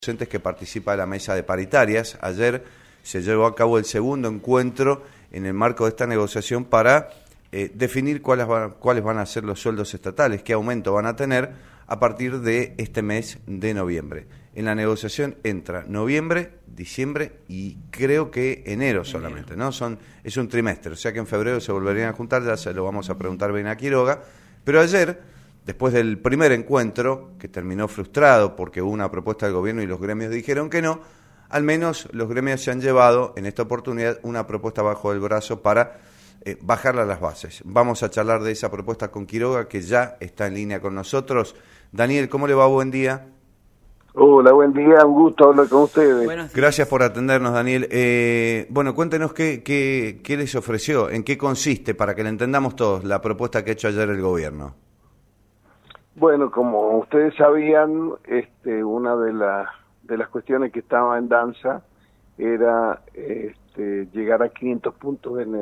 docentes que participa de la mesa de paritarias. Ayer se llevó a cabo el segundo encuentro en el marco de esta negociación para definir cuáles van a ser los sueldos estatales, qué aumento van a tener a partir de este mes de noviembre. En la negociación entra noviembre, diciembre y creo que enero solamente, ¿no? Es un trimestre, o sea que en febrero se volverían a juntar, ya se lo vamos a preguntar bien a Quiroga, pero ayer, después del primer encuentro, que terminó frustrado porque hubo una propuesta del gobierno y los gremios dijeron que no, al menos los gremios se han llevado en esta oportunidad una propuesta bajo el brazo para bajarla a las bases. Vamos a charlar de esa propuesta con Quiroga, que ya está en línea con nosotros. Daniel, ¿cómo le va? Buen día. Hola, buen día, un gusto hablar con ustedes. Gracias por atendernos, Daniel. Bueno, cuéntenos qué les ofreció, en qué consiste, para que le entendamos todos, la propuesta que ha hecho ayer el gobierno. Bueno, como ustedes sabían, una de las cuestiones que estaba en danza era llegar a 500 puntos en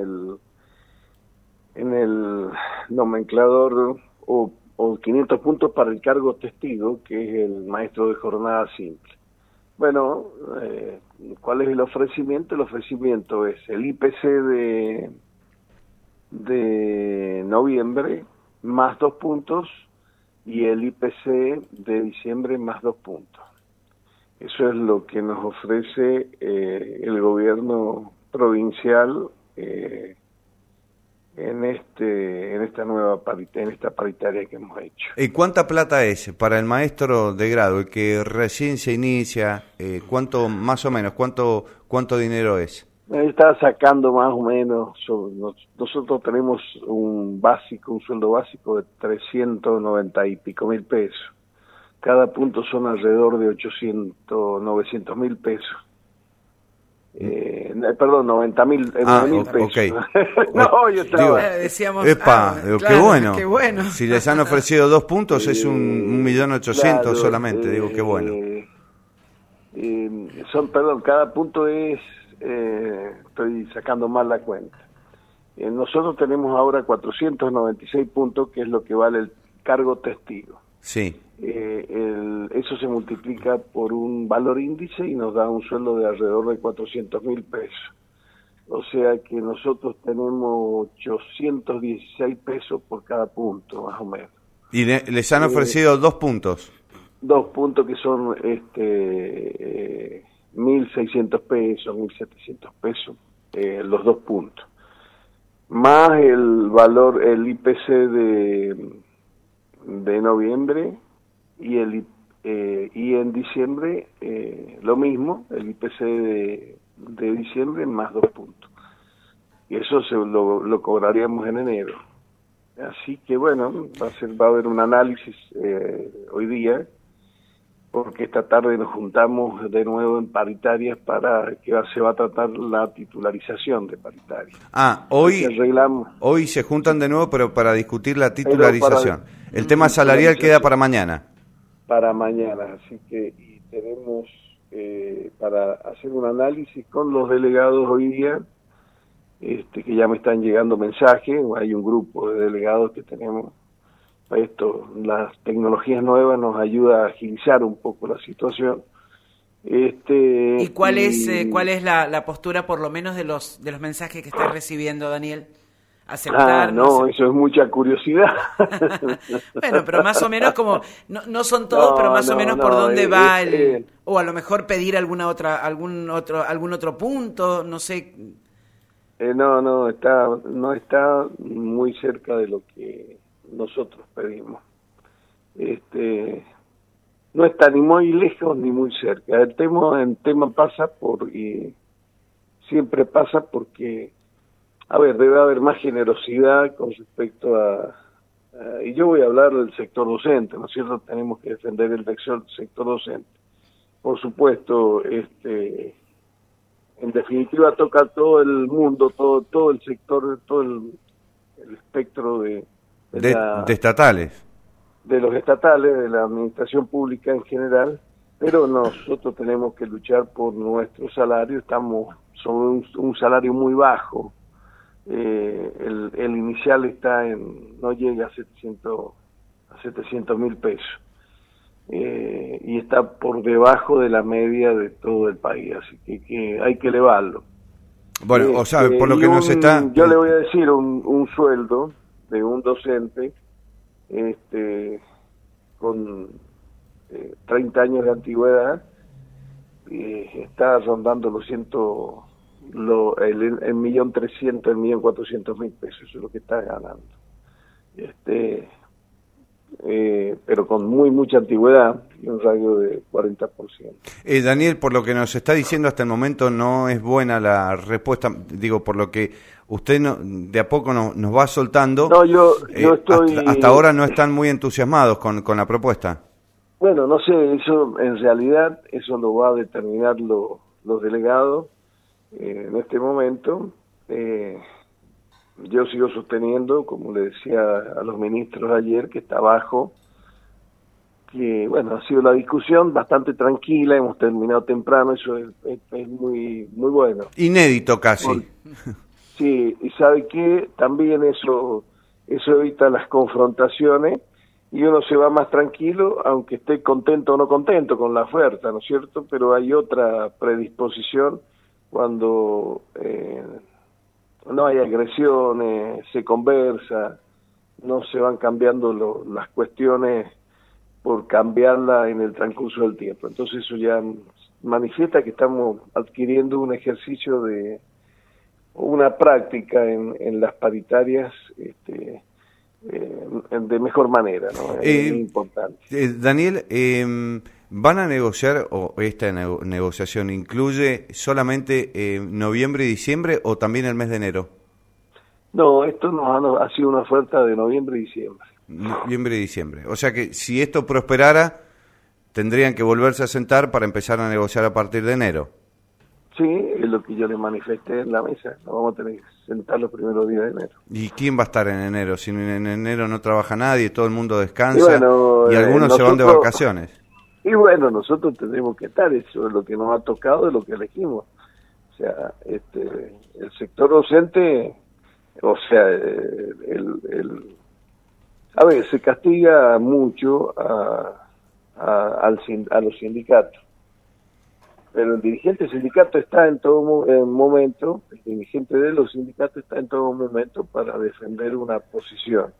el nomenclador o 500 puntos para el cargo testigo, que es el maestro de jornada simple. Bueno, ¿cuál es el ofrecimiento? El ofrecimiento es el IPC de noviembre más 2 puntos y el IPC de diciembre más 2 puntos. Eso es lo que nos ofrece el gobierno provincial en esta paritaria que hemos hecho. ¿Y cuánta plata es para el maestro de grado, el que recién se inicia? ¿Cuánto más o menos? ¿Cuánto dinero es? Está sacando más o menos. Nosotros tenemos un sueldo básico de 390 y pico mil pesos. Cada punto son alrededor de 900 mil pesos. Perdón, 90 mil pesos. Okay. No, yo estaba... decíamos, claro, qué bueno. Si les han ofrecido 2 puntos es 1.800.000 claro, solamente, qué bueno. Cada punto es... estoy sacando mal la cuenta. Nosotros tenemos ahora 496 puntos, que es lo que vale el cargo testigo. Sí. Eso se multiplica por un valor índice y nos da un sueldo de alrededor de 400.000 pesos. O sea que nosotros tenemos 816 pesos por cada punto, más o menos. ¿Y les han ofrecido 2 puntos? 2 puntos que son 1.600 pesos, 1.700 pesos, los 2 puntos. Más el valor, el IPC de noviembre y en diciembre lo mismo, el IPC de diciembre más 2 puntos. Y eso lo cobraríamos en enero. Así que bueno, va a haber un análisis hoy día, porque esta tarde nos juntamos de nuevo en paritarias para que se va a tratar la titularización de paritarias. Hoy se juntan de nuevo, pero para discutir la titularización. El tema salarial queda para mañana. Para mañana, así que tenemos para hacer un análisis con los delegados hoy día, que ya me están llegando mensajes. Hay un grupo de delegados que tenemos. Las tecnologías nuevas nos ayuda a agilizar un poco la situación. ¿Y cuál es la postura, por lo menos, de los mensajes que estás recibiendo, Daniel? ¿Aceptar? Eso es mucha curiosidad. Bueno, pero más o menos como, no son todos, pero más o menos por dónde va o a lo mejor pedir algún otro punto, no sé. No está muy cerca de lo que nosotros pedimos. No está ni muy lejos ni muy cerca. El tema pasa siempre pasa porque, debe haber más generosidad con respecto y yo voy a hablar del sector docente, ¿no es cierto? Tenemos que defender el sector docente. Por supuesto, en definitiva toca todo el mundo, todo el sector, todo el espectro de estatales. De los estatales, de la administración pública en general, pero nosotros tenemos que luchar por nuestro salario. Estamos sobre un salario muy bajo. El inicial no llega a 700.000 pesos. y está por debajo de la media de todo el país, así que hay que elevarlo. Bueno, o sea, por lo que nos está... Yo le voy a decir, un sueldo de un docente con 30 años de antigüedad está rondando los 1.300.000, 1.400.000 pesos, eso es lo que está ganando. Pero con mucha antigüedad y un radio de 40%. Daniel, por lo que nos está diciendo hasta el momento no es buena la respuesta, digo, por lo que usted de a poco nos va soltando. No, yo estoy... Hasta ahora no están muy entusiasmados con la propuesta. Bueno, no sé, eso en realidad eso lo va a determinar los delegados en este momento. Yo sigo sosteniendo, como le decía a los ministros ayer, que está bajo, que bueno, ha sido la discusión bastante tranquila, hemos terminado temprano, eso es muy bueno. Inédito casi. Sí, y sabe que también eso evita las confrontaciones y uno se va más tranquilo, aunque esté contento o no contento con la oferta, ¿no es cierto? Pero hay otra predisposición cuando no hay agresiones, se conversa, no se van cambiando las cuestiones por cambiarla en el transcurso del tiempo. Entonces eso ya manifiesta que estamos adquiriendo un ejercicio de una práctica en las paritarias de mejor manera, ¿no? Es muy importante. Daniel, ¿van a negociar o esta negociación incluye solamente noviembre y diciembre o también el mes de enero? No, esto ha sido una oferta de noviembre y diciembre. Noviembre y diciembre. O sea que si esto prosperara, tendrían que volverse a sentar para empezar a negociar a partir de enero. Sí, es lo que yo le manifesté en la mesa. Nos vamos a tener que sentar los primeros días de enero. ¿Y quién va a estar en enero? Si en enero no trabaja nadie, todo el mundo descansa y, bueno, algunos se van de vacaciones. Y bueno, nosotros tendremos que estar, eso es lo que nos ha tocado, es lo que elegimos. O sea, el sector docente, o sea, a ver, se castiga mucho a los sindicatos. Pero el dirigente del sindicato está en todo momento, el dirigente de los sindicatos está en todo momento para defender una posición.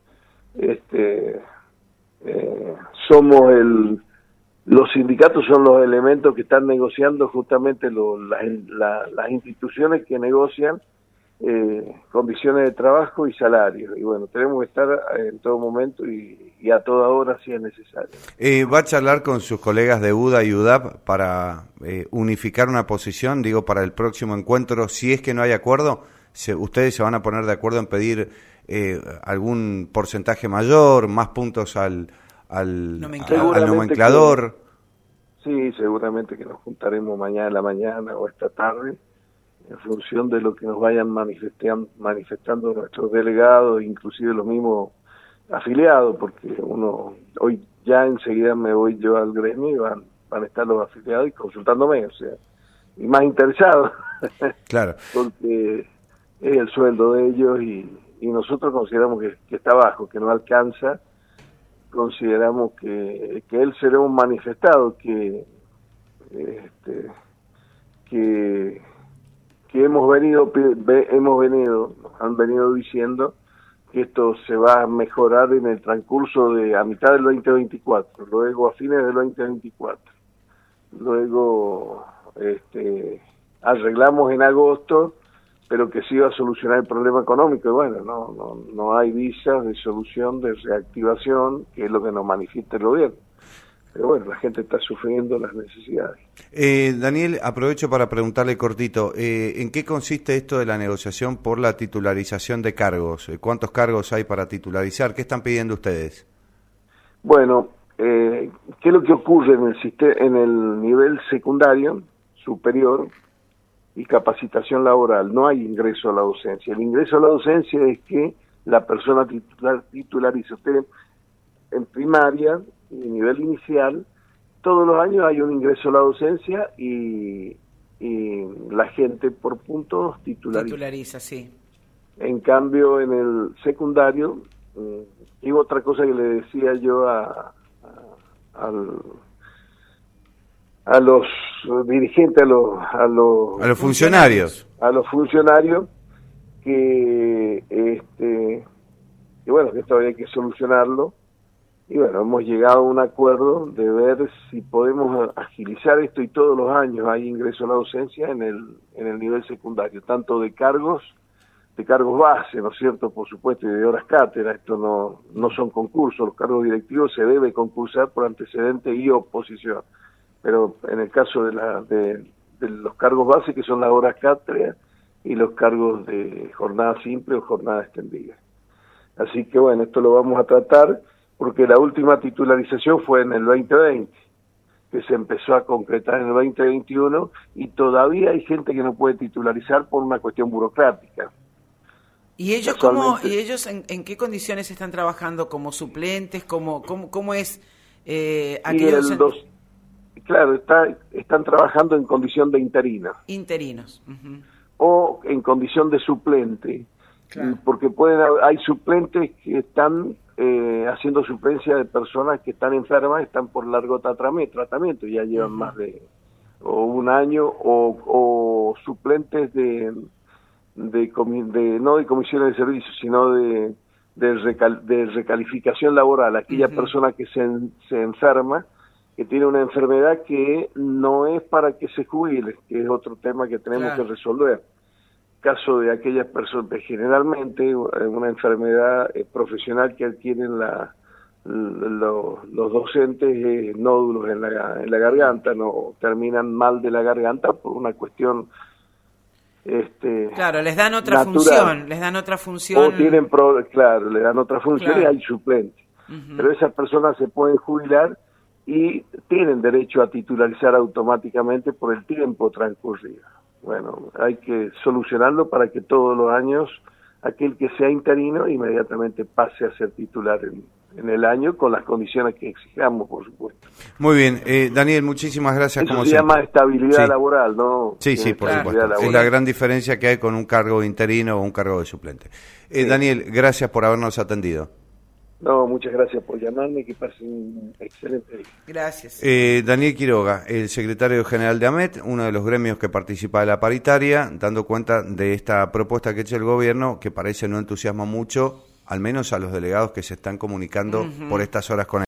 Los sindicatos son los elementos que están negociando justamente las instituciones que negocian condiciones de trabajo y salarios. Y bueno, tenemos que estar en todo momento y a toda hora si es necesario. ¿Va a charlar con sus colegas de UDA y UDAP para unificar una posición, digo, para el próximo encuentro? Si es que no hay acuerdo, ¿ustedes se van a poner de acuerdo en pedir algún porcentaje mayor, más puntos al nomenclador? Sí, seguramente que nos juntaremos mañana en la mañana o esta tarde en función de lo que nos vayan manifestando nuestros delegados, inclusive los mismos afiliados, porque hoy ya enseguida me voy yo al gremio y van a estar los afiliados y consultándome, o sea, y más interesados. Claro. Porque es el sueldo de ellos y nosotros consideramos que está bajo, que no alcanza. Consideramos que él será un manifestado que nos han venido diciendo que esto se va a mejorar en el transcurso a mitad del 2024, luego a fines del 2024, luego arreglamos en agosto, pero que sí va a solucionar el problema económico. Y bueno, no hay visas de solución, de reactivación, que es lo que nos manifiesta el gobierno. Pero bueno, la gente está sufriendo las necesidades. Daniel, aprovecho para preguntarle cortito, ¿en qué consiste esto de la negociación por la titularización de cargos? ¿Cuántos cargos hay para titularizar? ¿Qué están pidiendo ustedes? Bueno, ¿qué es lo que ocurre en el nivel secundario, superior y capacitación laboral? No hay ingreso a la docencia. El ingreso a la docencia es que la persona titulariza. Usted en primaria, en nivel inicial, todos los años hay un ingreso a la docencia y la gente por puntos titulariza, sí. En cambio, en el secundario, y otra cosa que le decía yo a a los dirigentes, a los funcionarios, que bueno, que esto había que solucionarlo. Y bueno, hemos llegado a un acuerdo de ver si podemos agilizar esto, y todos los años hay ingreso a la docencia en el nivel secundario, tanto de cargos base, ¿no es cierto?, por supuesto, y de horas cátedra. Esto no son concursos, los cargos directivos se debe concursar por antecedente y oposición, pero en el caso de los cargos base, que son las horas cátedra, y los cargos de jornada simple o jornada extendida. Así que bueno, esto lo vamos a tratar, porque la última titularización fue en el 2020, que se empezó a concretar en el 2021, y todavía hay gente que no puede titularizar por una cuestión burocrática. ¿Y ellos en qué condiciones están trabajando? ¿Como suplentes? ¿Cómo es aquellos? Claro, están trabajando en condición de interinos. Interinos. Uh-huh. O en condición de suplente. Claro. Porque hay suplentes que están haciendo suplencia de personas que están enfermas, están por largo tratamiento, ya llevan uh-huh. más de un año, o suplentes no de comisiones de servicio, sino de recalificación laboral, aquella uh-huh. persona que se enferma, que tiene una enfermedad que no es para que se jubile, que es otro tema que tenemos claro. que resolver. Caso de aquellas personas, generalmente una enfermedad profesional que adquieren los docentes, nódulos en la garganta, no terminan mal de la garganta por una cuestión claro, les dan otra función, o tienen claro, le dan otra función claro. y hay suplentes. Uh-huh. Pero esas personas se pueden jubilar y tienen derecho a titularizar automáticamente por el tiempo transcurrido. Bueno, hay que solucionarlo para que todos los años aquel que sea interino inmediatamente pase a ser titular en el año, con las condiciones que exijamos, por supuesto. Muy bien, Daniel, muchísimas gracias. Eso se llama estabilidad laboral, ¿no? Sí, por supuesto. Laboral. Es la gran diferencia que hay con un cargo interino o un cargo de suplente. Sí. Daniel, gracias por habernos atendido. No, muchas gracias por llamarme, que pasen un excelente día. Gracias. Daniel Quiroga, el secretario general de AMET, uno de los gremios que participa de la paritaria, dando cuenta de esta propuesta que ha hecho el gobierno, que parece no entusiasma mucho, al menos a los delegados que se están comunicando uh-huh. por estas horas con